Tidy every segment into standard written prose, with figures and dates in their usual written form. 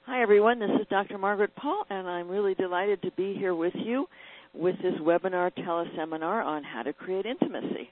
Hi, everyone. This is Dr. Margaret Paul, and I'm really delighted to be here with you with this webinar teleseminar on how to create intimacy.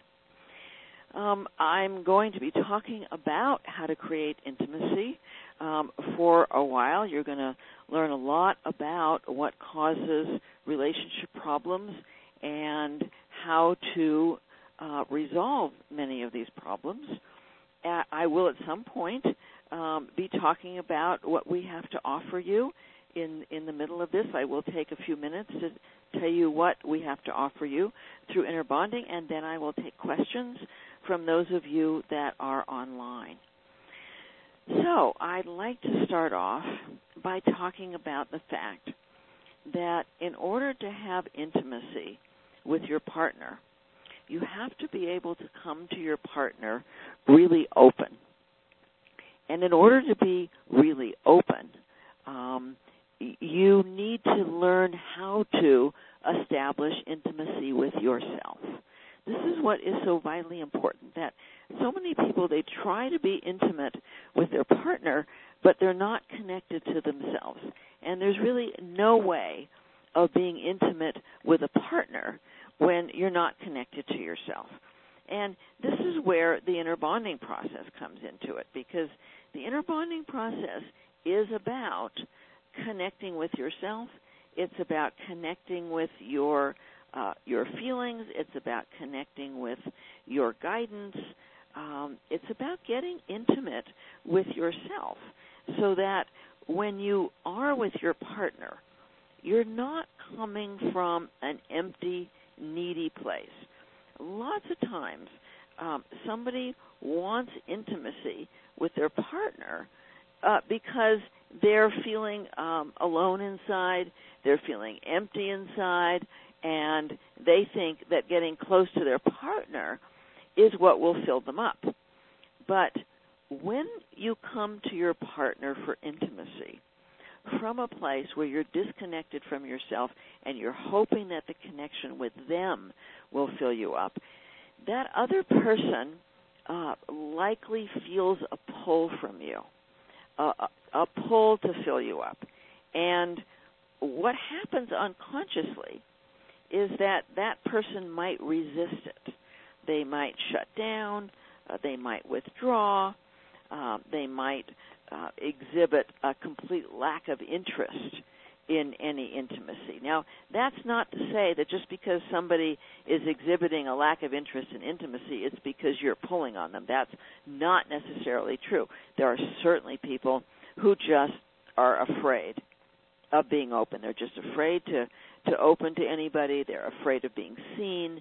I'm going to be talking about how to create intimacy for a while. You're going to learn a lot about what causes relationship problems and how to resolve many of these problems. I will at some point be talking about what we have to offer you in the middle of this. I will take a few minutes to tell you what we have to offer you through inner bonding, and then I will take questions from those of you that are online. So I'd like to start off by talking about the fact that in order to have intimacy with your partner, you have to be able to come to your partner really open. And in order to be really open, you need to learn how to establish intimacy with yourself. This is what is so vitally important, that so many people, they try to be intimate with their partner, but they're not connected to themselves. And there's really no way of being intimate with a partner when you're not connected to yourself. And this is where the inner bonding process comes into it, because the inner bonding process is about connecting with yourself. It's about connecting with your feelings. It's about connecting with your guidance. It's about getting intimate with yourself so that when you are with your partner, you're not coming from an empty, needy place. Lots of times, somebody wants intimacy with their partner because they're feeling alone inside, they're feeling empty inside, and they think that getting close to their partner is what will fill them up. But when you come to your partner for intimacy from a place where you're disconnected from yourself and you're hoping that the connection with them will fill you up, that other person likely feels a pull from you, a pull to fill you up. And what happens unconsciously is that that person might resist it. They might shut down, they might withdraw, they might exhibit a complete lack of interest in any intimacy. Now, that's not to say that just because somebody is exhibiting a lack of interest in intimacy, it's because you're pulling on them. That's not necessarily true. There are certainly people who just are afraid of being open. They're just afraid to open to anybody. They're afraid of being seen.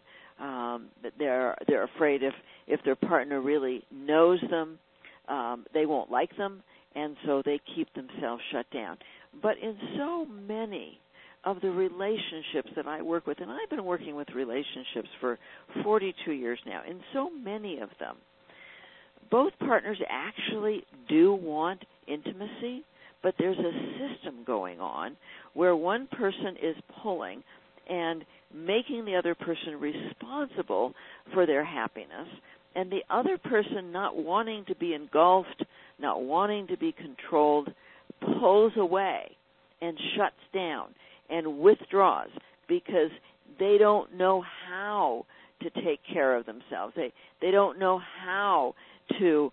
They're afraid if their partner really knows them, they won't like them, and so they keep themselves shut down. But in so many of the relationships that I work with, and I've been working with relationships for 42 years now, in so many of them, both partners actually do want intimacy, but there's a system going on where one person is pulling and making the other person responsible for their happiness, and the other person not wanting to be engulfed, not wanting to be controlled, pulls away and shuts down and withdraws because they don't know how to take care of themselves. They don't know how to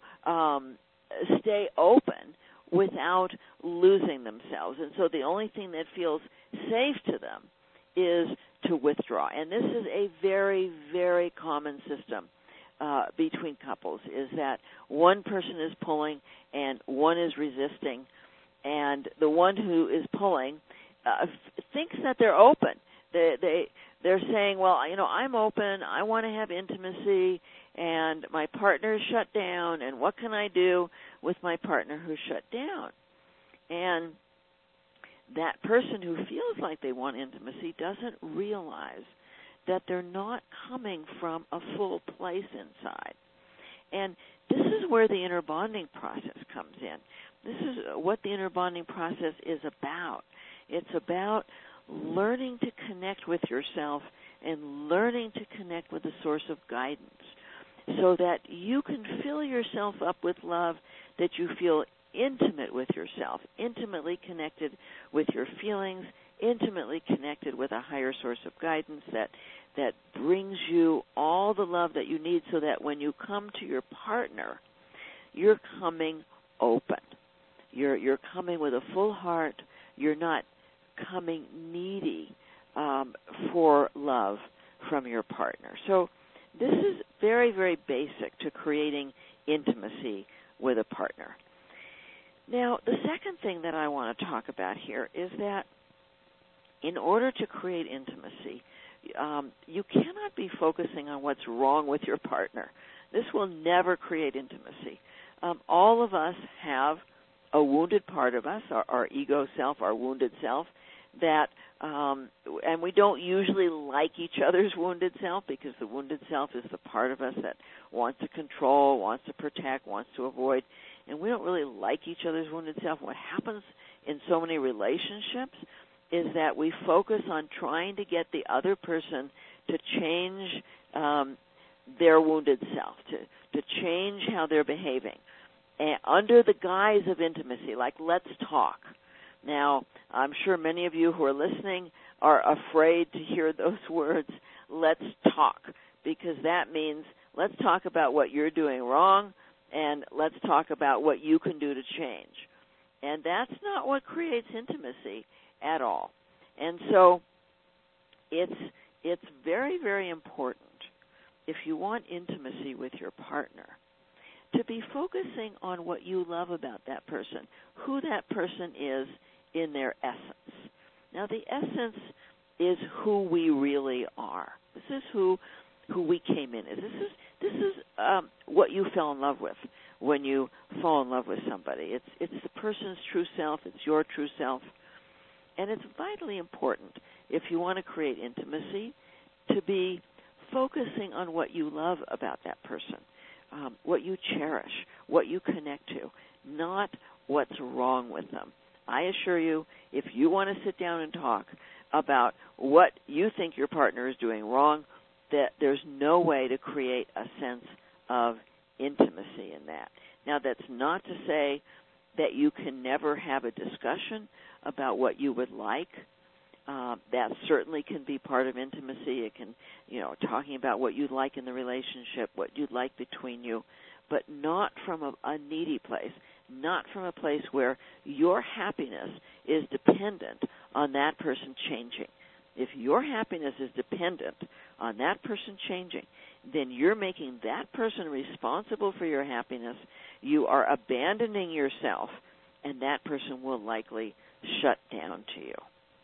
stay open without losing themselves. And so the only thing that feels safe to them is to withdraw. And this is a very, very common system between couples, is that one person is pulling and one is resisting, and the one who is pulling thinks that they're open. They're saying, well, I'm open, I want to have intimacy, and my partner is shut down, and what can I do with my partner who's shut down? And that person who feels like they want intimacy doesn't realize that they're not coming from a full place inside. And this is where the inner bonding process comes in. This is what the inner bonding process is about. It's about learning to connect with yourself and learning to connect with the source of guidance so that you can fill yourself up with love, that you feel intimate with yourself, intimately connected with your feelings, intimately connected with a higher source of guidance that brings you all the love that you need, so that when you come to your partner, you're coming open. You're coming with a full heart. You're not coming needy for love from your partner. So this is very, very basic to creating intimacy with a partner. Now, the second thing that I want to talk about here is that in order to create intimacy, you cannot be focusing on what's wrong with your partner. This will never create intimacy. All of us have a wounded part of us, our ego self, our wounded self, that, and we don't usually like each other's wounded self, because the wounded self is the part of us that wants to control, wants to protect, wants to avoid, and we don't really like each other's wounded self. What happens in so many relationships is that we focus on trying to get the other person to change their wounded self, to change how they're behaving, and under the guise of intimacy, like, let's talk. Now, I'm sure many of you who are listening are afraid to hear those words, let's talk, because that means let's talk about what you're doing wrong, and let's talk about what you can do to change. And that's not what creates intimacy at all. And so it's very, very important, if you want intimacy with your partner, to be focusing on what you love about that person, who that person is in their essence. Now, the essence is who we really are. This is who we came in as. This is what you fell in love with when you fall in love with somebody. It's the person's true self. It's your true self. And it's vitally important, if you want to create intimacy, to be focusing on what you love about that person, what you cherish, what you connect to, not what's wrong with them. I assure you, if you want to sit down and talk about what you think your partner is doing wrong, that there's no way to create a sense of intimacy in that. Now, that's not to say that you can never have a discussion about what you would like. That certainly can be part of intimacy. It can, talking about what you'd like in the relationship, what you'd like between you, but not from a needy place, not from a place where your happiness is dependent on that person changing. If your happiness is dependent on that person changing, then you're making that person responsible for your happiness. You are abandoning yourself, and that person will likely shut down to you.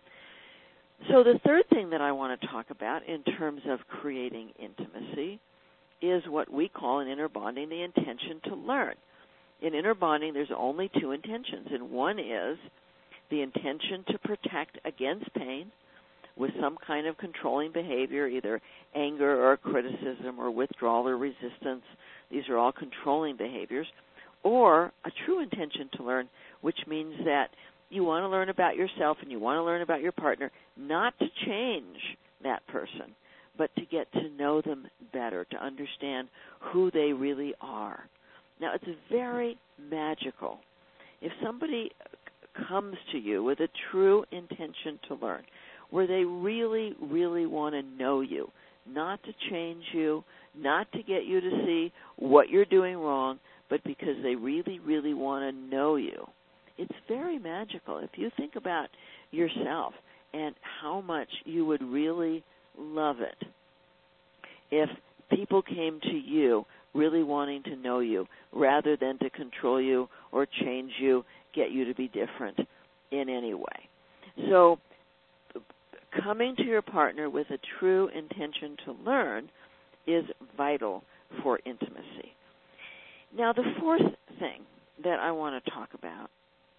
So the third thing that I want to talk about in terms of creating intimacy is what we call in inner bonding the intention to learn. In inner bonding, there's only two intentions, and one is the intention to protect against pain with some kind of controlling behavior, either anger or criticism or withdrawal or resistance. These are all controlling behaviors. Or a true intention to learn, which means that you want to learn about yourself and you want to learn about your partner, not to change that person, but to get to know them better, to understand who they really are. Now, it's very magical. If somebody comes to you with a true intention to learn, where they really, really want to know you, not to change you, not to get you to see what you're doing wrong, but because they really, really want to know you, it's very magical. If you think about yourself and how much you would really love it if people came to you really wanting to know you rather than to control you or change you, get you to be different in any way. So coming to your partner with a true intention to learn is vital for intimacy. Now, the fourth thing that I want to talk about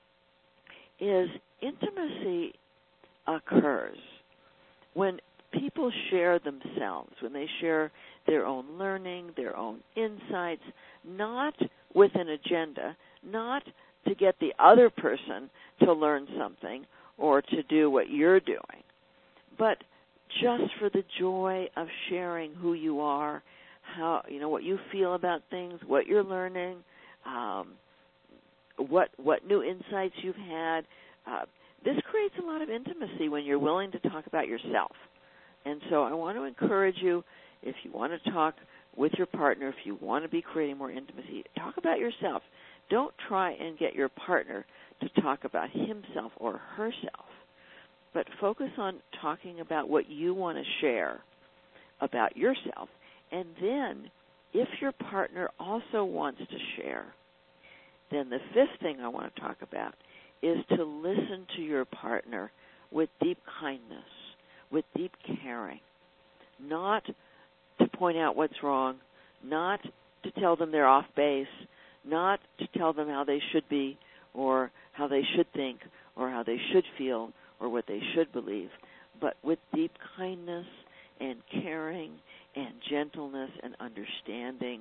is intimacy occurs when people share themselves, when they share their own learning, their own insights, not with an agenda, not to get the other person to learn something or to do what you're doing, but just for the joy of sharing who you are, how, what you feel about things, what you're learning, what new insights you've had. This creates a lot of intimacy when you're willing to talk about yourself. And so I want to encourage you, if you want to talk with your partner, if you want to be creating more intimacy, talk about yourself. Don't try and get your partner to talk about himself or herself, but focus on talking about what you want to share about yourself. And then, if your partner also wants to share, then the fifth thing I want to talk about is to listen to your partner with deep kindness, with deep caring, not to point out what's wrong, not to tell them they're off base, not to tell them how they should be or how they should think or how they should feel or what they should believe, but with deep kindness and caring and gentleness and understanding.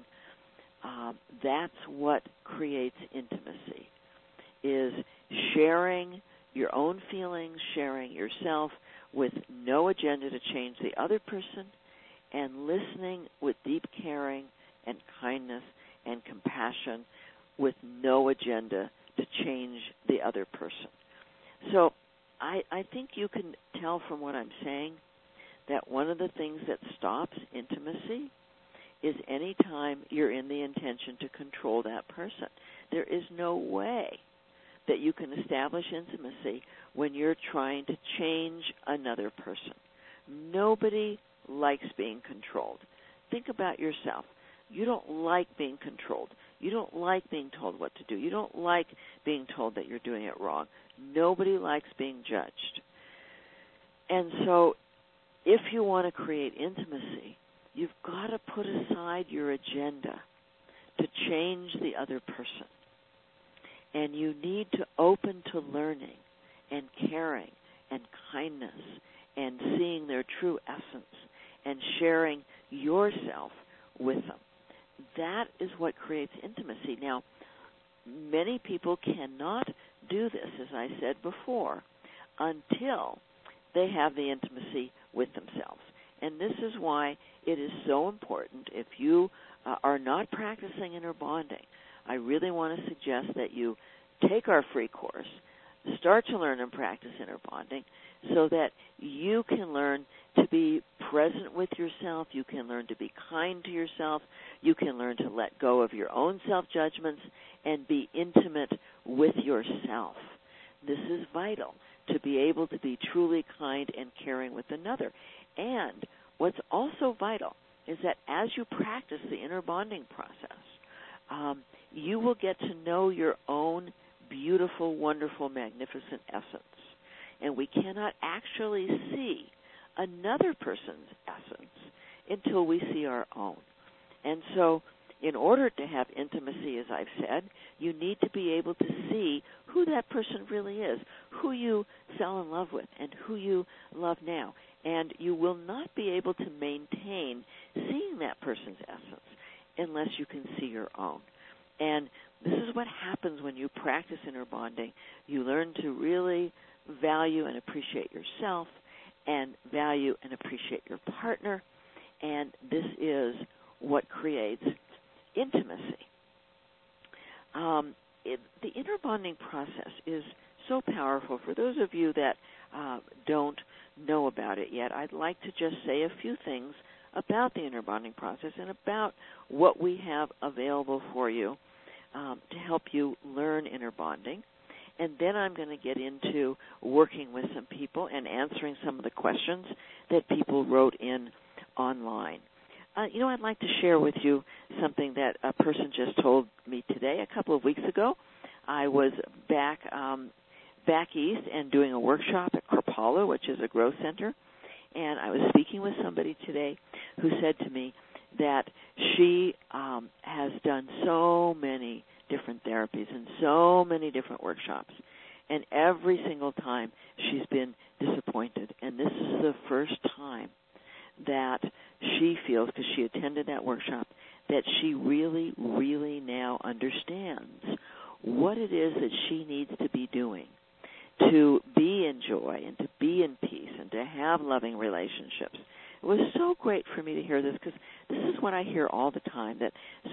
That's what creates intimacy, is sharing your own feelings, sharing yourself with no agenda to change the other person, and listening with deep caring and kindness and compassion with no agenda to change the other person. So I think you can tell from what I'm saying that one of the things that stops intimacy is any time you're in the intention to control that person. There is no way that you can establish intimacy when you're trying to change another person. Nobody likes being controlled. Think about yourself. You don't like being controlled. You don't like being told what to do. You don't like being told that you're doing it wrong. Nobody likes being judged. And so if you want to create intimacy, you've got to put aside your agenda to change the other person. And you need to open to learning and caring and kindness and seeing their true essence and sharing yourself with them. That is what creates intimacy. Now, many people cannot do this, as I said before, until they have the intimacy with themselves. And this is why it is so important, if you are not practicing inner bonding, I really want to suggest that you take our free course, start to learn and practice inner bonding, so that you can learn to be present with yourself, you can learn to be kind to yourself, you can learn to let go of your own self-judgments and be intimate with yourself. This is vital, to be able to be truly kind and caring with another. And what's also vital is that as you practice the inner bonding process, you will get to know your own beautiful, wonderful, magnificent essence. And we cannot actually see another person's essence until we see our own. And so in order to have intimacy, as I've said, you need to be able to see who that person really is, who you fell in love with, and who you love now. And you will not be able to maintain seeing that person's essence unless you can see your own. And this is what happens when you practice inner bonding. You learn to really value and appreciate yourself and value and appreciate your partner. And this is what creates intimacy. The inner bonding process is so powerful. For those of you that don't know about it yet, I'd like to just say a few things about the inner bonding process and about what we have available for you to help you learn inner bonding. And then I'm going to get into working with some people and answering some of the questions that people wrote in online. I'd like to share with you something that a person just told me today. A couple of weeks ago, I was back east and doing a workshop at Kripalu, which is a growth center, and I was speaking with somebody today who said to me that she has done so many different therapies and so many different workshops, and every single time she's been disappointed. And this is the first time that she feels, because she attended that workshop, that she really, really now understands what it is that she needs to be doing to be in joy and to be in peace and to have loving relationships. It was so great for me to hear this, because this is what I hear all the time, that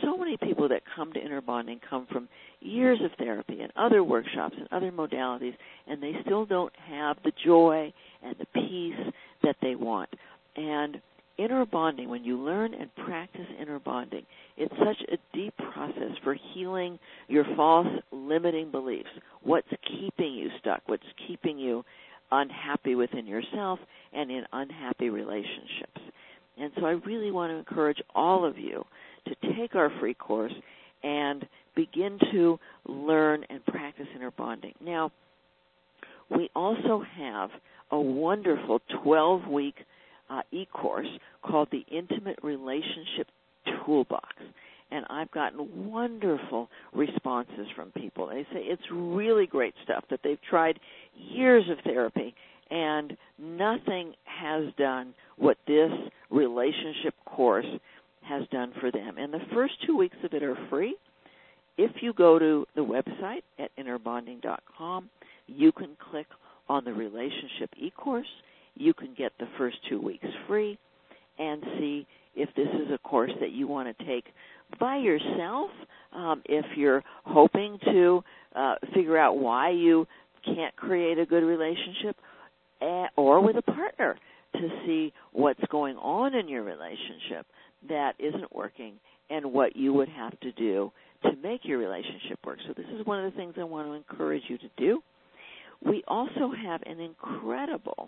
so many people that come to inner bonding come from years of therapy and other workshops and other modalities, and they still don't have the joy and the peace that they want. And inner bonding, when you learn and practice inner bonding, it's such a deep process for healing your false limiting beliefs. What's keeping you stuck? What's keeping you unhappy within yourself and in unhappy relationships? And so I really want to encourage all of you to take our free course and begin to learn and practice inner bonding. Now, we also have a wonderful 12-week e-course called the Intimate Relationship Toolbox. And I've gotten wonderful responses from people. They say it's really great stuff, that they've tried years of therapy and nothing has done what this relationship course has done for them. And the first 2 weeks of it are free. If you go to the website at innerbonding.com, you can click on the relationship e-course. You can get the first 2 weeks free and see if this is a course that you want to take by yourself, if you're hoping to figure out why you can't create a good relationship, or with a partner to see what's going on in your relationship that isn't working and what you would have to do to make your relationship work. So this is one of the things I want to encourage you to do. We also have an incredible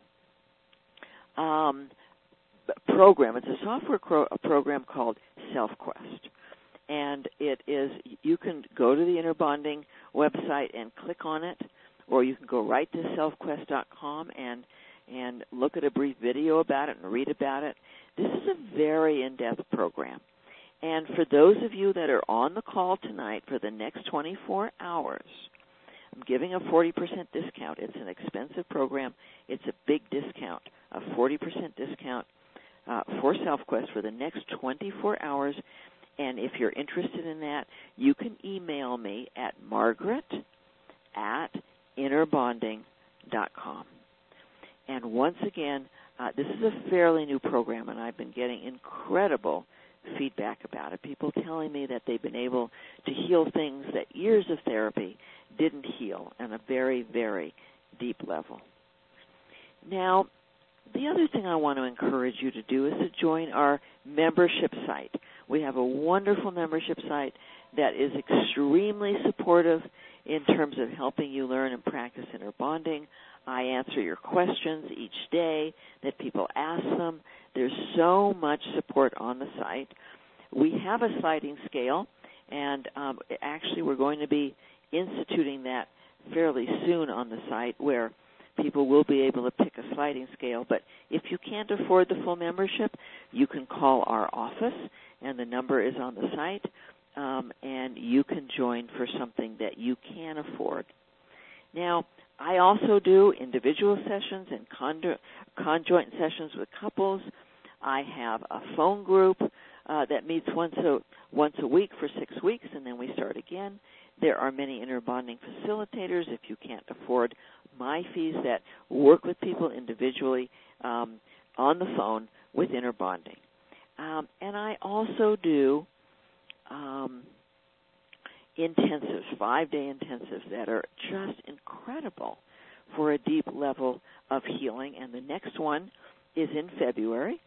program. It's a software program called SelfQuest. And it is, you can go to the Inner Bonding website and click on it, or you can go right to selfquest.com and look at a brief video about it and read about it. This is a very in-depth program. And for those of you that are on the call tonight for the next 24 hours, I'm giving a 40% discount. It's an expensive program. It's a big discount, a 40% discount for SelfQuest for the next 24 hours. And if you're interested in that, you can email me at margaret@innerbonding.com. And once again, this is a fairly new program, and I've been getting incredible feedback about it. People telling me that they've been able to heal things that years of therapy didn't heal on a very, very deep level. Now, the other thing I want to encourage you to do is to join our membership site. We have a wonderful membership site that is extremely supportive in terms of helping you learn and practice inner bonding. I answer your questions each day that people ask them. There's so much support on the site. We have a sliding scale, and actually we're going to be instituting that fairly soon on the site, where people will be able to pick a sliding scale. But if you can't afford the full membership, you can call our office, and the number is on the site, and you can join for something that you can afford. Now, I also do individual sessions and conjoint sessions with couples. I have a phone group that meets once a week for 6 weeks, and then we start again. There are many inner bonding facilitators, if you can't afford my fees, that work with people individually on the phone with inner bonding. And I also do intensives, 5-day intensives that are just incredible for a deep level of healing. And the next one is in February.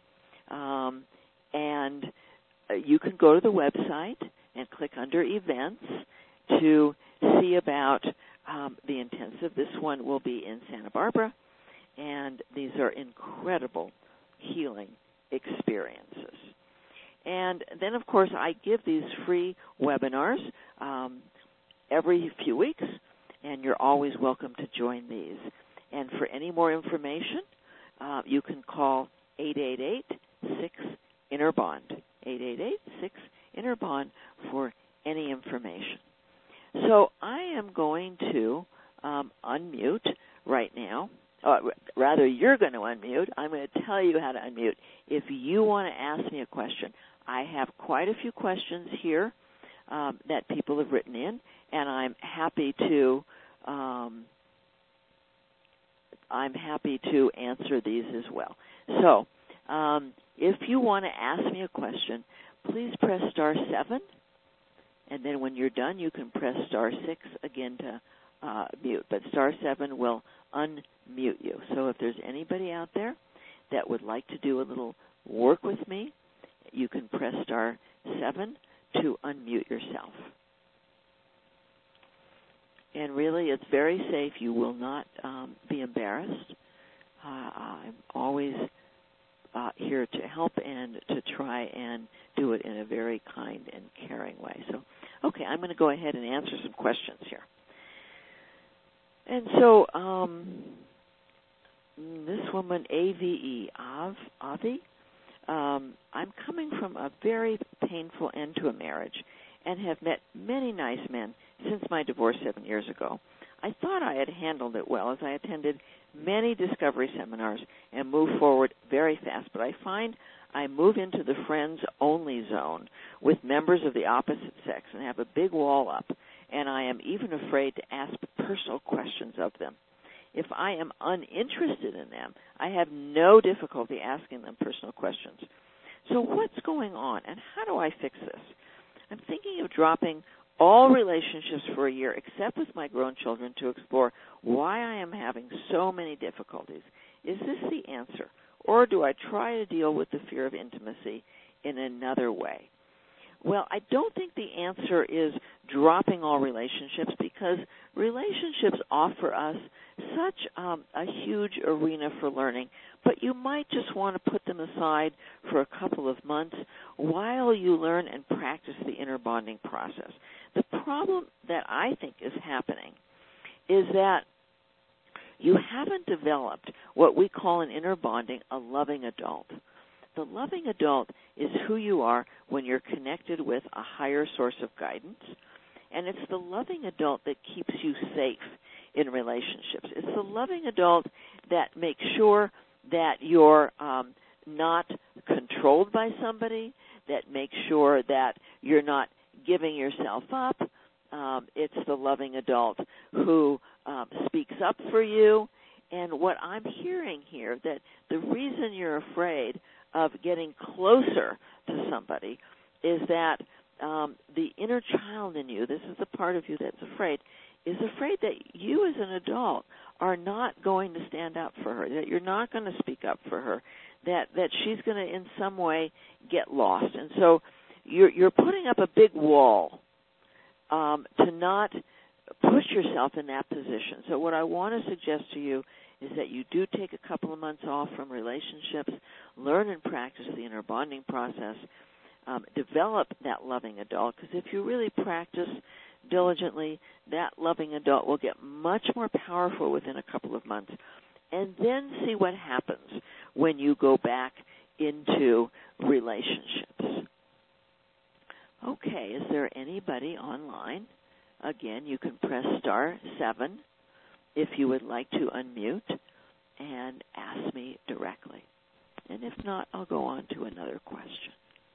And you can go to the website and click under events to see about the intensive. This one will be in Santa Barbara, and these are incredible healing experiences. And then, of course, I give these free webinars every few weeks, and you're always welcome to join these. And for any more information, you can call 888-6-INNER-BOND, 888-6-INNER-BOND for any information. So I am going to unmute right now. Rather, you're going to unmute. I'm going to tell you how to unmute. If you want to ask me a question, I have quite a few questions here that people have written in, and I'm happy to answer these as well. So if you want to ask me a question, please press *7 And then when you're done, you can press star 6 again to mute. But star 7 will unmute you. So if there's anybody out there that would like to do a little work with me, you can press star 7 to unmute yourself. And really, it's very safe. You will not be embarrassed. I'm always here to help and to try and do it in a very kind and caring way. So, okay, I'm going to go ahead and answer some questions here. And so, this woman, Avi, I'm coming from a very painful end to a marriage and have met many nice men since my divorce 7 years ago. I thought I had handled it well as I attended many discovery seminars and moved forward very fast, but I find I move into the friends-only zone with members of the opposite sex and have a big wall up, and I am even afraid to ask personal questions of them. If I am uninterested in them, I have no difficulty asking them personal questions. So what's going on, and how do I fix this? I'm thinking of dropping all relationships for a year except with my grown children to explore why I am having so many difficulties. Is this the answer, or do I try to deal with the fear of intimacy in another way? Well, I don't think the answer is dropping all relationships, because relationships offer us such a huge arena for learning, but you might just want to put them aside for a couple of months while you learn and practice the inner bonding process. The problem that I think is happening is that you haven't developed what we call in inner bonding a loving adult. The loving adult is who you are when you're connected with a higher source of guidance, and it's the loving adult that keeps you safe in relationships. It's the loving adult that makes sure that you're not controlled by somebody, that makes sure that you're not giving yourself up. It's the loving adult who speaks up for you. And what I'm hearing here, that the reason you're afraid of getting closer to somebody is that the inner child in you, this is the part of you that's afraid, is afraid that you as an adult are not going to stand up for her, that you're not going to speak up for her, that she's going to in some way get lost. And so you're putting up a big wall to not push yourself in that position. So what I want to suggest to you is that you do take a couple of months off from relationships, learn and practice the inner bonding process, develop that loving adult, because if you really practice diligently, that loving adult will get much more powerful within a couple of months. And then see what happens when you go back into relationships. Okay, is there anybody online? Again, you can press star 7 if you would like to unmute and ask me directly. And if not, I'll go on to another question.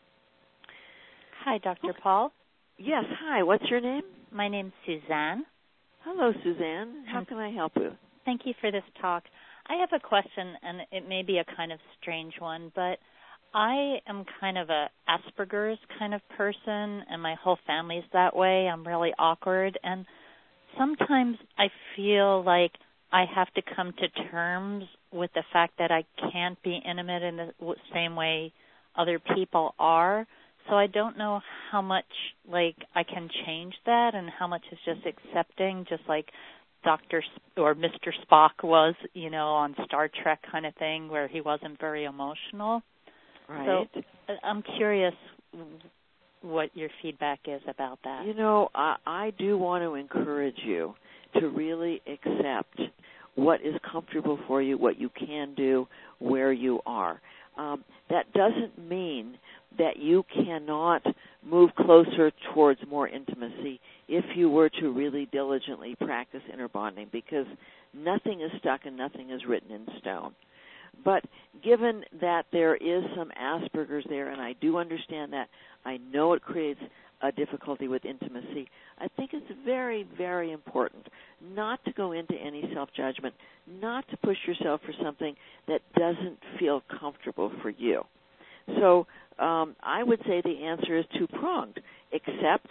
Hi, Dr. Paul. Yes, hi. What's your name? My name's Suzanne. Hello, Suzanne. How can I help you? Thank you for this talk. I have a question, and it may be a kind of strange one, but I am kind of a Asperger's kind of person, and my whole family's that way. I'm really awkward, and sometimes I feel like I have to come to terms with the fact that I can't be intimate in the same way other people are. So I don't know how much, I can change that and how much is just accepting, just like Dr. or Mr. Spock was, on Star Trek kind of thing, where he wasn't very emotional. Right. So I'm curious what your feedback is about that. I do want to encourage you to really accept what is comfortable for you, what you can do, where you are. That doesn't mean that you cannot move closer towards more intimacy if you were to really diligently practice inner bonding, because nothing is stuck and nothing is written in stone. But given that there is some Asperger's there, and I do understand that, I know it creates a difficulty with intimacy, I think it's very, very important not to go into any self-judgment, not to push yourself for something that doesn't feel comfortable for you. So I would say the answer is two-pronged. Accept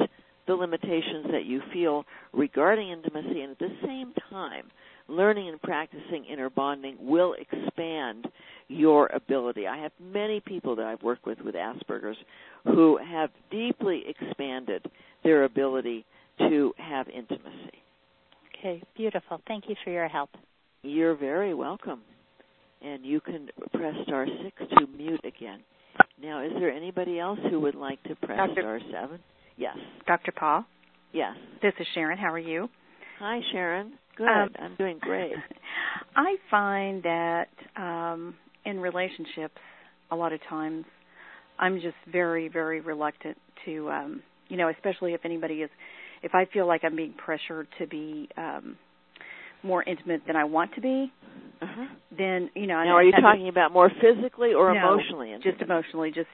the limitations that you feel regarding intimacy, and at the same time, learning and practicing inner bonding will expand your ability. I have many people that I've worked with Asperger's who have deeply expanded their ability to have intimacy. Okay, beautiful. Thank you for your help. You're very welcome. And you can press star 6 to mute again. Now, is there anybody else who would like to press star 7? Yes. Dr. Paul? Yes. This is Sharon. How are you? Hi, Sharon. Good. I'm doing great. I find that in relationships, a lot of times, I'm just very, very reluctant to, especially if I feel like I'm being pressured to be more intimate than I want to be, then, Now, are you talking about more physically or emotionally intimate? Just emotionally, just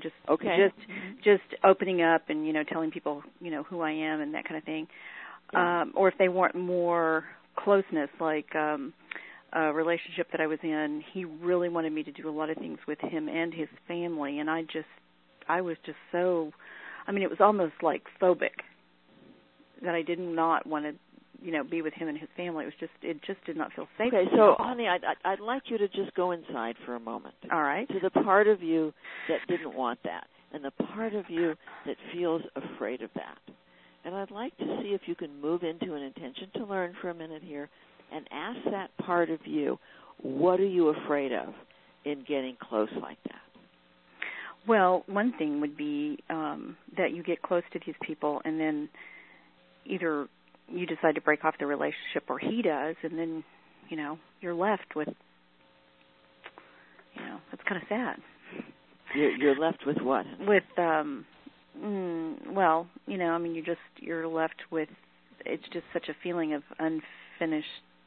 opening up and, telling people, who I am and that kind of thing. Yeah. Or if they want more closeness, like a relationship that I was in, he really wanted me to do a lot of things with him and his family, and I was just so, it was almost like phobic that I did not want to, be with him and his family. It just did not feel safe. Okay, so, honey, I'd like you to just go inside for a moment. All right. To the part of you that didn't want that, and the part of you that feels afraid of that. And I'd like to see if you can move into an intention to learn for a minute here and ask that part of you, what are you afraid of in getting close like that? Well, one thing would be that you get close to these people and then either you decide to break off the relationship or he does, and then, you're left with, it's kind of sad. You're left with what? With, you're left with, it's just such a feeling of unfinished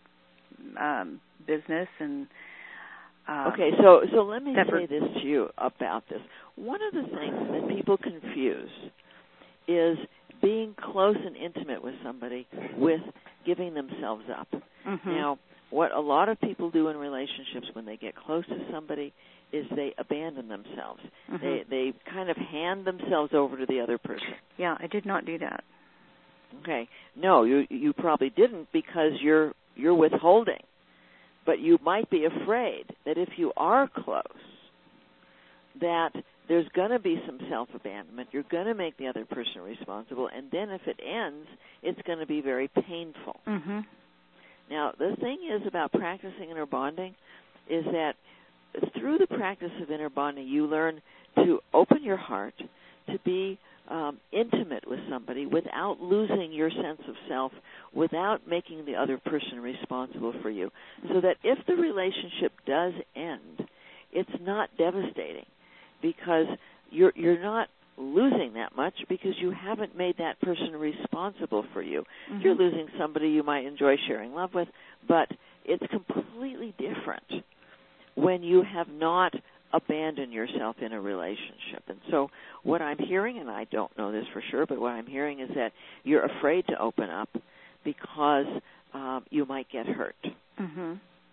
business and okay, so let me say this to you about this. One of the things that people confuse is being close and intimate with somebody with giving themselves up. Mm-hmm. Now, what a lot of people do in relationships when they get close to somebody is they abandon themselves. Mm-hmm. They kind of hand themselves over to the other person. Yeah, I did not do that. Okay. No, you probably didn't because you're withholding. But you might be afraid that if you are close, that there's going to be some self-abandonment. You're going to make the other person responsible, and then if it ends, it's going to be very painful. Mm-hmm. Now, the thing is about practicing inner bonding is that through the practice of inner bonding, you learn to open your heart, to be intimate with somebody without losing your sense of self, without making the other person responsible for you, so that if the relationship does end, it's not devastating because you're not losing that much because you haven't made that person responsible for you. Mm-hmm. You're losing somebody you might enjoy sharing love with, but it's completely different when you have not abandoned yourself in a relationship. And so what I'm hearing, and I don't know this for sure, but what I'm hearing is that you're afraid to open up because you might get hurt. Mm-hmm.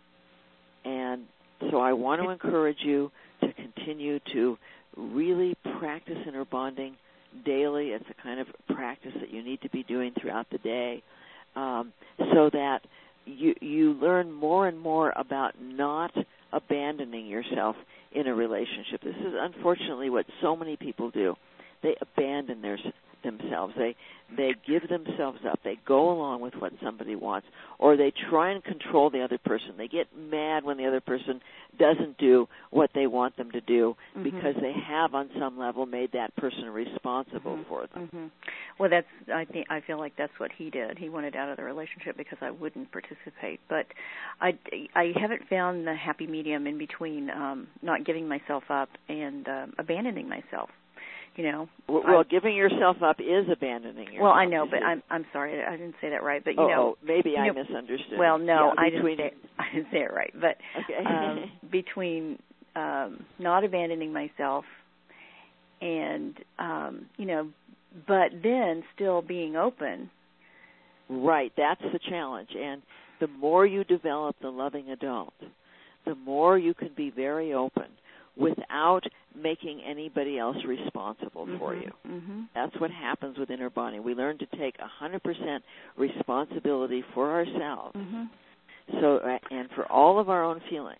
And so I want to encourage you to continue to really practice inner bonding daily. It's a kind of practice that you need to be doing throughout the day so that you learn more and more about not abandoning yourself in a relationship. This is unfortunately what so many people do. They abandon themselves. They give themselves up. They go along with what somebody wants, or they try and control the other person. They get mad when the other person doesn't do what they want them to do mm-hmm. because they have, on some level, made that person responsible mm-hmm. for them. Mm-hmm. Well, I feel like that's what he did. He wanted out of the relationship because I wouldn't participate. But I haven't found the happy medium in between not giving myself up and abandoning myself. Well, giving yourself up is abandoning yourself. Well, I know, but I'm sorry, I didn't say that right. But maybe I misunderstood. Well, no, I didn't say it right. But okay. Between not abandoning myself and but then still being open. Right, that's the challenge. And the more you develop the loving adult, the more you can be very open without making anybody else responsible for you. Mm-hmm. That's what happens with inner bonding. We learn to take 100% responsibility for ourselves, and for all of our own feelings,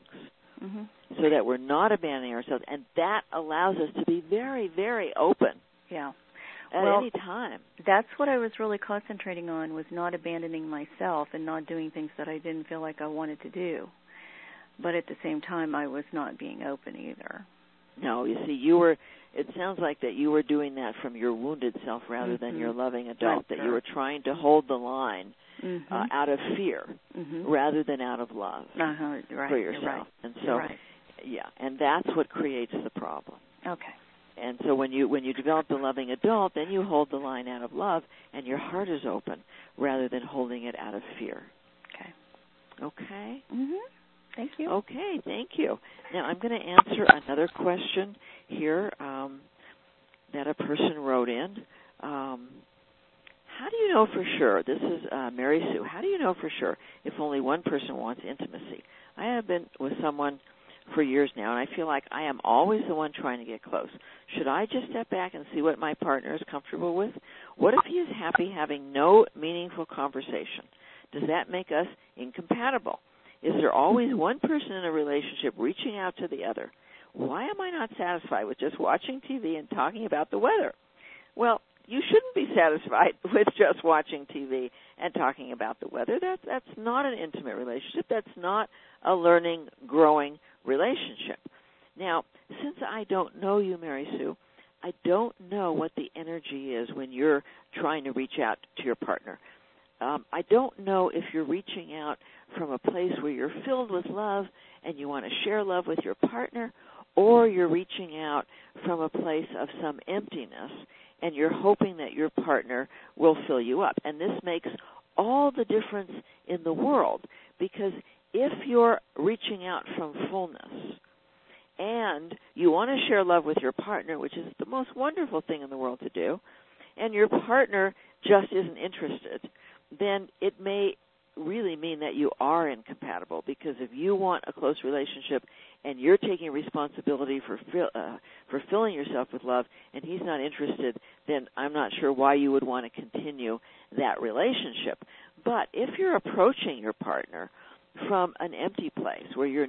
so that we're not abandoning ourselves, and that allows us to be very, very open. Yeah. At any time. That's what I was really concentrating on, was not abandoning myself and not doing things that I didn't feel like I wanted to do. But at the same time, I was not being open either. No, you see, it sounds like that you were doing that from your wounded self rather than your loving adult, that you were trying to hold the line out of fear rather than out of love for yourself. And so, and that's what creates the problem. Okay. And so when you develop the loving adult, then you hold the line out of love, and your heart is open rather than holding it out of fear. Okay. Okay? Thank you. Okay, thank you. Now I'm going to answer another question here that a person wrote in. How do you know for sure, this is Mary Sue, how do you know for sure if only one person wants intimacy? I have been with someone for years now, and I feel like I am always the one trying to get close. Should I just step back and see what my partner is comfortable with? What if he is happy having no meaningful conversation? Does that make us incompatible? Is there always one person in a relationship reaching out to the other? Why am I not satisfied with just watching TV and talking about the weather? Well, you shouldn't be satisfied with just watching TV and talking about the weather. That's not an intimate relationship. That's not a learning, growing relationship. Now, since I don't know you, Mary Sue, I don't know what the energy is when you're trying to reach out to your partner. I don't know if you're reaching out from a place where you're filled with love and you want to share love with your partner, or you're reaching out from a place of some emptiness and you're hoping that your partner will fill you up. And this makes all the difference in the world, because if you're reaching out from fullness and you want to share love with your partner, which is the most wonderful thing in the world to do, and your partner just isn't interested, then it may really mean that you are incompatible, because if you want a close relationship and you're taking responsibility for filling yourself with love and he's not interested, then I'm not sure why you would want to continue that relationship. But if you're approaching your partner from an empty place where you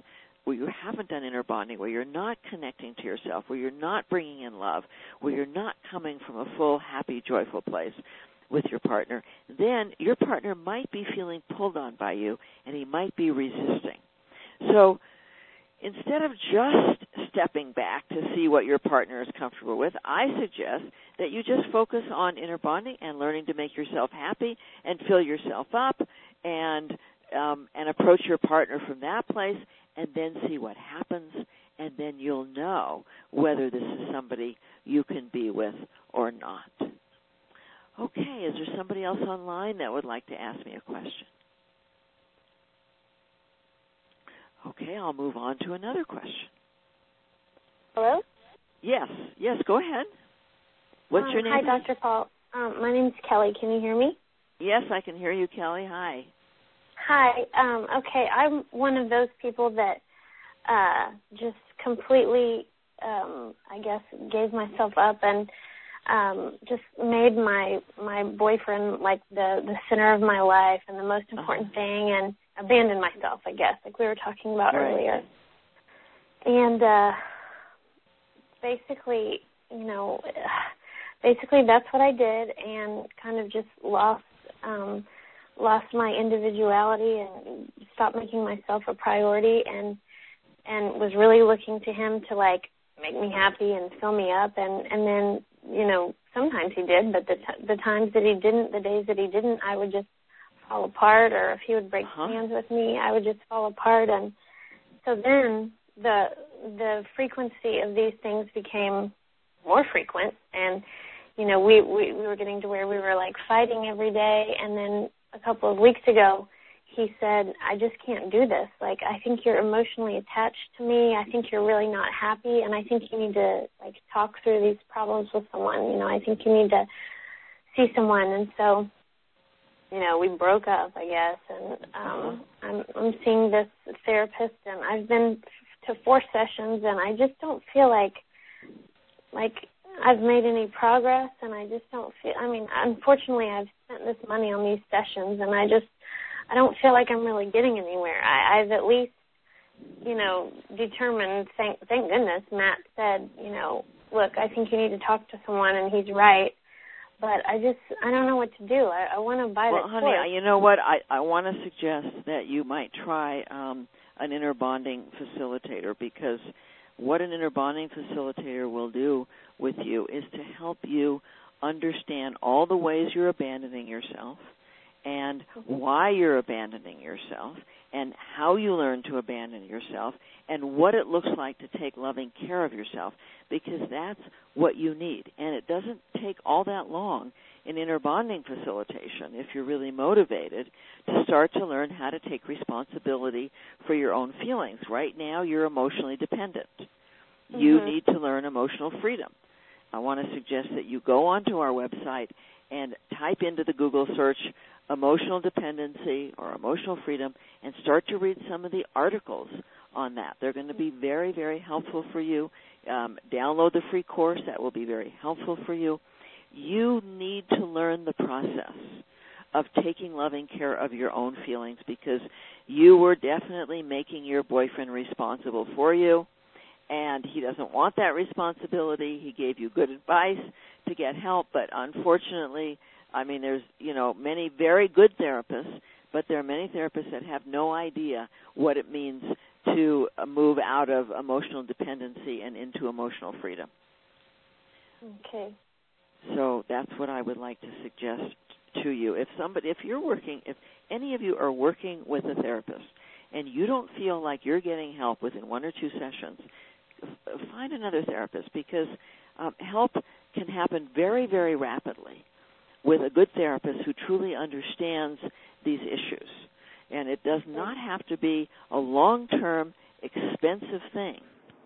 haven't done inner bonding, where you're not connecting to yourself, where you're not bringing in love, where you're not coming from a full, happy, joyful place with your partner, then your partner might be feeling pulled on by you, and he might be resisting. So instead of just stepping back to see what your partner is comfortable with, I suggest that you just focus on inner bonding and learning to make yourself happy and fill yourself up, and approach your partner from that place, and then see what happens, and then you'll know whether this is somebody you can be with or not. Okay, is there somebody else online that would like to ask me a question? Okay, I'll move on to another question. Hello? Yes, go ahead. What's your name? Hi, Dr. Paul. My name's Kelly. Can you hear me? Yes, I can hear you, Kelly. Hi. Hi. Okay, I'm one of those people that just completely, I guess, gave myself up and just made my boyfriend like the center of my life and the most important thing, and abandoned myself, I guess, like we were talking about earlier. And basically that's what I did, and kind of just lost my individuality and stopped making myself a priority, and was really looking to him to like make me happy and fill me up, and then sometimes he did, but the times that he didn't, the days that he didn't, I would just fall apart, or if he would break plans with me, I would just fall apart. And so then the frequency of these things became more frequent, and we were getting to where we were like fighting every day. And then a couple of weeks ago, he said, I just can't do this. Like, I think you're emotionally attached to me. I think you're really not happy, and I think you need to, like, talk through these problems with someone. I think you need to see someone. And so, we broke up, I guess, and I'm seeing this therapist, and I've been to 4 sessions, and I just don't feel like I've made any progress, and I just don't feel, I mean, unfortunately I've spent this money on these sessions, and I don't feel like I'm really getting anywhere. I've at least, determined, thank goodness Matt said, look, I think you need to talk to someone, and he's right. But I don't know what to do. I want to buy that course. Well, honey, you know what? I want to suggest that you might try an inner bonding facilitator, because what an inner bonding facilitator will do with you is to help you understand all the ways you're abandoning yourself and why you're abandoning yourself and how you learn to abandon yourself and what it looks like to take loving care of yourself, because that's what you need. And it doesn't take all that long in inner bonding facilitation, if you're really motivated, to start to learn how to take responsibility for your own feelings. Right now, you're emotionally dependent. Mm-hmm. You need to learn emotional freedom. I want to suggest that you go onto our website and type into the Google search emotional dependency or emotional freedom and start to read some of the articles on that. They're going to be very, very helpful for you. Download the free course. That will be very helpful for you. You need to learn the process of taking loving care of your own feelings, because you were definitely making your boyfriend responsible for you, and he doesn't want that responsibility. He gave you good advice to get help, but unfortunately, I mean, there's, many very good therapists, but there are many therapists that have no idea what it means to move out of emotional dependency and into emotional freedom. Okay. So that's what I would like to suggest to you. If any of you are working with a therapist and you don't feel like you're getting help within 1 or 2 sessions, find another therapist, because help can happen very, very rapidly with a good therapist who truly understands these issues. And it does not have to be a long-term, expensive thing.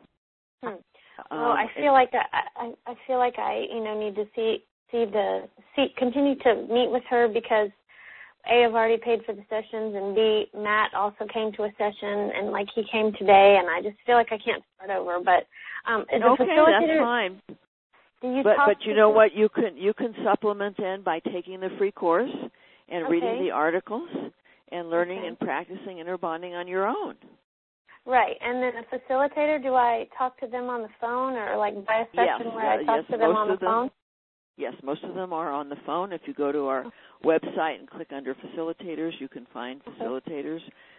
Well, I feel like I need to continue to meet with her, because A, I've already paid for the sessions, and B, Matt also came to a session, and he came today, and I just feel like I can't start over. But that's fine. But you know what? You can supplement then by taking the free course and reading the articles and learning and practicing inner bonding on your own. Right. And then a facilitator, do I talk to them on the phone, or buy a session where I talk to them on the phone? Yes, most of them are on the phone. If you go to our website and click under facilitators, you can find facilitators,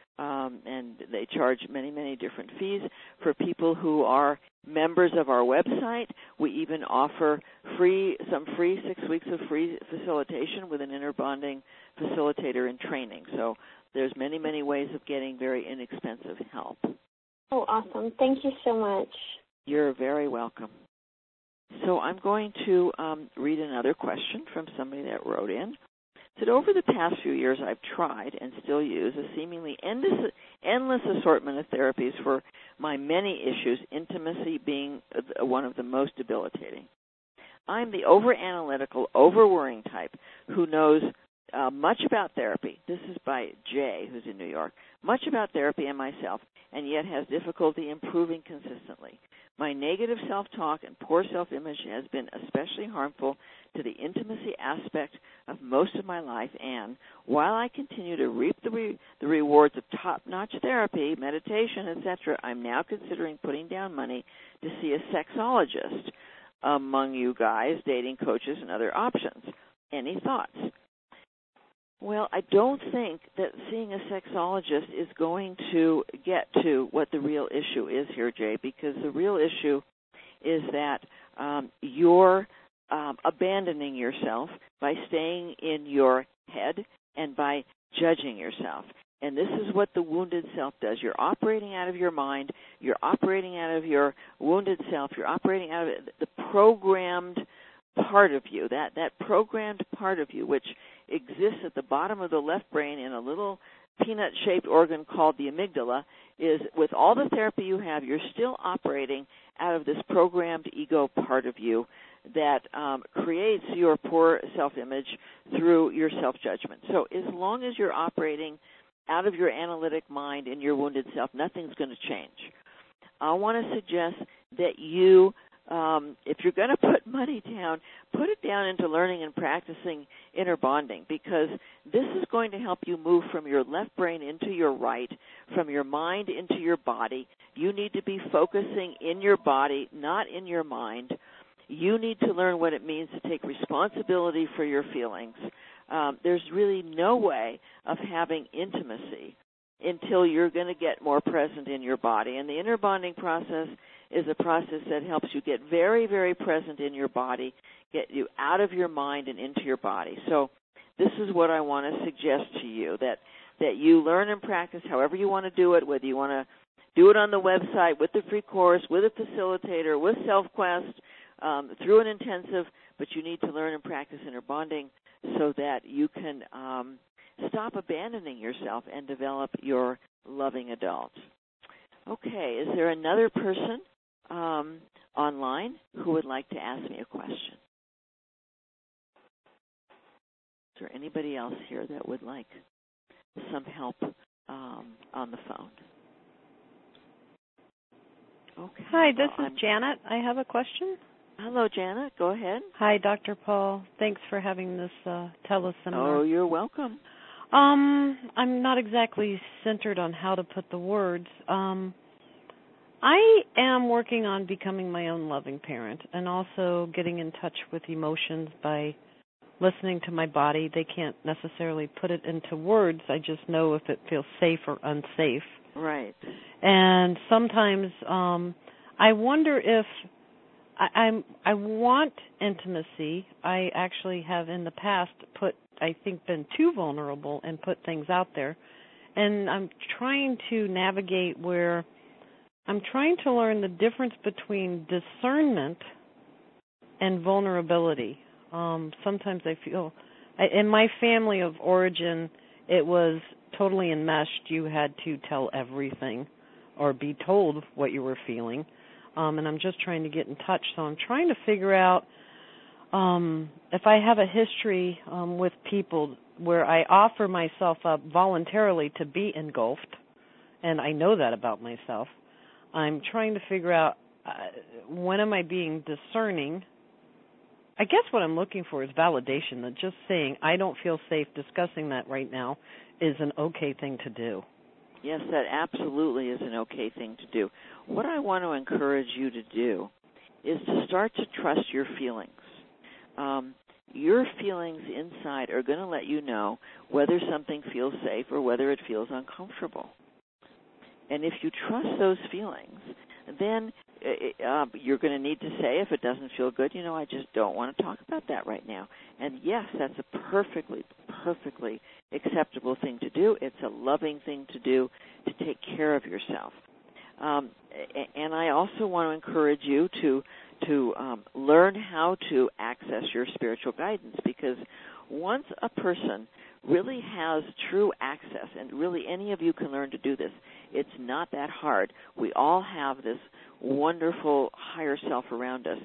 and they charge many, many different fees. For people who are members of our website, we even offer some free 6 weeks of free facilitation with an inner bonding facilitator in training. So there's many, many ways of getting very inexpensive help. Oh, awesome. Thank you so much. You're very welcome. So I'm going to read another question from somebody that wrote in. It said, over the past few years, I've tried and still use a seemingly endless assortment of therapies for my many issues, intimacy being one of the most debilitating. I'm the over-analytical, over-worrying type who knows much about therapy. This is by Jay, who's in New York. Much about therapy and myself, and yet has difficulty improving consistently. My negative self-talk and poor self-image has been especially harmful to the intimacy aspect of most of my life, and while I continue to reap the rewards of top-notch therapy, meditation, etc., I'm now considering putting down money to see a sexologist among you guys, dating coaches, and other options. Any thoughts? Well, I don't think that seeing a sexologist is going to get to what the real issue is here, Jay, because the real issue is that you're abandoning yourself by staying in your head and by judging yourself. And this is what the wounded self does. You're operating out of your mind. You're operating out of your wounded self. You're operating out of the programmed part of you, that programmed part of you, which exists at the bottom of the left brain in a little peanut-shaped organ called the amygdala, is with all the therapy you have, you're still operating out of this programmed ego part of you that creates your poor self-image through your self-judgment. So as long as you're operating out of your analytic mind and your wounded self, nothing's going to change. I want to suggest that you, if you're going to put money down, put it down into learning and practicing inner bonding, because this is going to help you move from your left brain into your right, from your mind into your body. You need to be focusing in your body, not in your mind. You need to learn what it means to take responsibility for your feelings. There's really no way of having intimacy until you're going to get more present in your body. And the inner bonding process is a process that helps you get very, very present in your body, get you out of your mind and into your body. So this is what I want to suggest to you, that you learn and practice however you want to do it, whether you want to do it on the website, with the free course, with a facilitator, with SelfQuest, through an intensive, but you need to learn and practice inner bonding so that you can stop abandoning yourself and develop your loving adult. Okay, is there another person online who would like to ask me a question? Is there anybody else here that would like some help on the phone? Okay. Hi, this is Janet. I have a question. Hello, Janet. Go ahead. Hi, Dr. Paul. Thanks for having this teleseminar. Oh, you're welcome. I'm not exactly centered on how to put the words. I am working on becoming my own loving parent and also getting in touch with emotions by listening to my body. They can't necessarily put it into words. I just know if it feels safe or unsafe. Right. And sometimes I wonder if I want intimacy. I actually have in the past been too vulnerable and put things out there. And I'm trying to navigate where I'm trying to learn the difference between discernment and vulnerability. Sometimes I feel, in my family of origin, it was totally enmeshed. You had to tell everything or be told what you were feeling. And I'm just trying to get in touch. So I'm trying to figure out if I have a history with people where I offer myself up voluntarily to be engulfed, and I know that about myself. I'm trying to figure out when am I being discerning. I guess what I'm looking for is validation, that just saying I don't feel safe discussing that right now is an okay thing to do. Yes, that absolutely is an okay thing to do. What I want to encourage you to do is to start to trust your feelings. Your feelings inside are going to let you know whether something feels safe or whether it feels uncomfortable. And if you trust those feelings, then you're going to need to say, if it doesn't feel good, I just don't want to talk about that right now. And yes, that's a perfectly acceptable thing to do. It's a loving thing to do to take care of yourself. And I also want to encourage you to learn how to access your spiritual guidance, because once a person really has true access, and really any of you can learn to do this, it's not that hard. We all have this wonderful higher self around us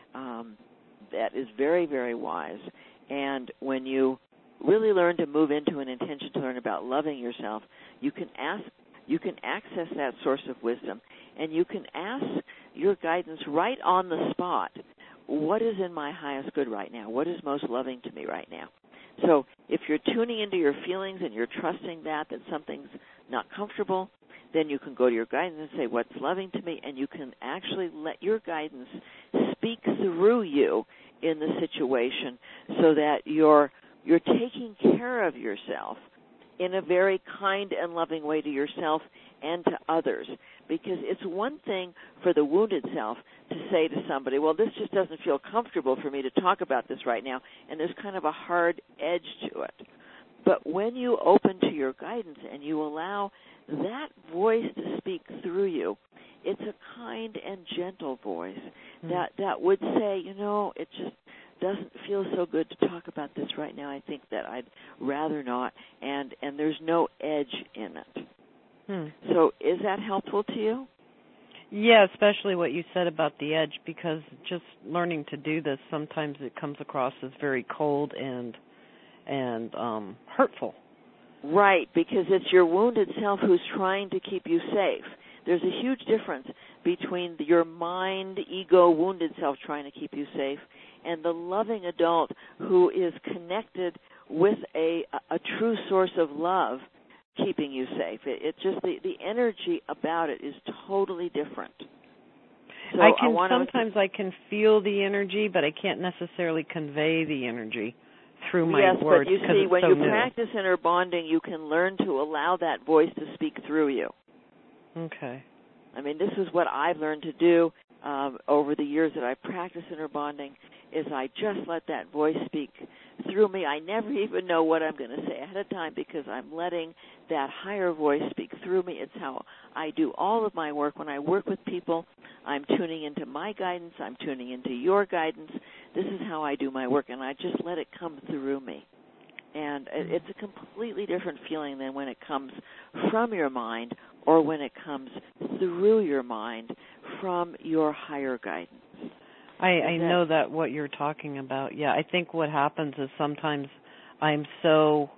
that is very, very wise. And when you really learn to move into an intention to learn about loving yourself, you can access that source of wisdom, and you can ask your guidance right on the spot. What is in my highest good right now? What is most loving to me right now? So if you're tuning into your feelings and you're trusting that something's not comfortable, then you can go to your guidance and say, what's loving to me? And you can actually let your guidance speak through you in the situation so that you're taking care of yourself in a very kind and loving way to yourself and to others. Because it's one thing for the wounded self to say to somebody, well, this just doesn't feel comfortable for me to talk about this right now, and there's kind of a hard edge to it. But when you open to your guidance and you allow that voice to speak through you, it's a kind and gentle voice that would say, it just doesn't feel so good to talk about this right now. I think that I'd rather not, and there's no edge in it. So is that helpful to you? Yeah, especially what you said about the edge, because just learning to do this, sometimes it comes across as very cold and hurtful. Right, because it's your wounded self who's trying to keep you safe. there's a huge difference between your mind, ego, wounded self trying to keep you safe and the loving adult who is connected with a true source of love keeping you safe. It just the energy about it is totally different. So sometimes I can feel the energy, but I can't necessarily convey the energy through my words. Yes, but you see, when you new. practice inner bonding, you can learn to allow that voice to speak through you. Okay. I mean, this is what I've learned to do over the years that I practice inner bonding, is I just let that voice speak through me. I never even know what I'm going to say ahead of time because I'm letting that higher voice speak through me. It's how I do all of my work. When I work with people, I'm tuning into my guidance. I'm tuning into your guidance. This is how I do my work, and I just let it come through me. And it's a completely different feeling than when it comes from your mind or when it comes through your mind from your higher guidance. I know that what you're talking about. Yeah, I think what happens is sometimes I'm so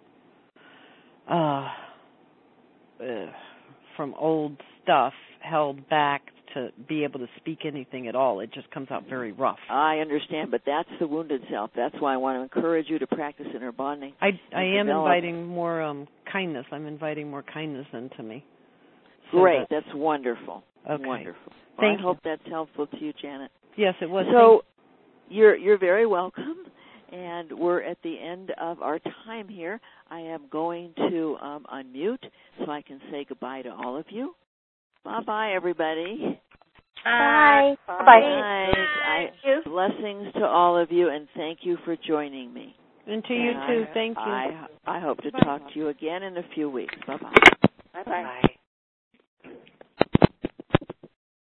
from old stuff held back to be able to speak anything at all. It just comes out very rough. I understand, but that's the wounded self. That's why I want to encourage you to practice inner bonding. I am inviting more kindness. I'm inviting more kindness into me. So great. That's wonderful. Okay. Wonderful. Thank you. I hope that's helpful to you, Janet. Yes, it was. So you're very welcome, and we're at the end of our time here. I am going to unmute so I can say goodbye to all of you. Bye-bye, everybody. Bye. Bye. Blessings to all of you, and thank you for joining me. And to you, too. Thank you. I hope to talk to you again in a few weeks. Bye-bye. Bye-bye.